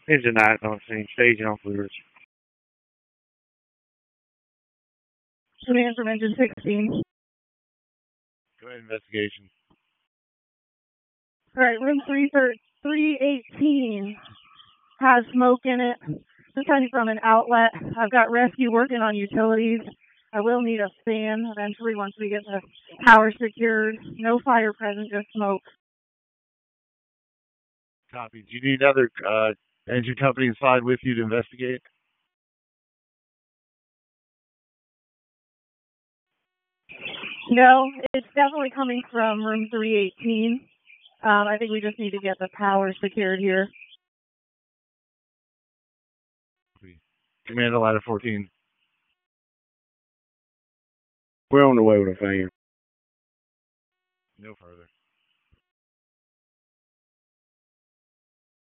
Engine 9 on scene, staging on fluids. Command from engine 16. Go ahead, investigation. All right, room 318 has smoke in it. It's coming from an outlet. I've got rescue working on utilities. I will need a fan eventually once we get the power secured. No fire present, just smoke. Copy. Do you need another engine company inside with you to investigate? No, it's definitely coming from room 318. I think we just need to get the power secured here. Command ladder 14. We're on the way with a fan. No further.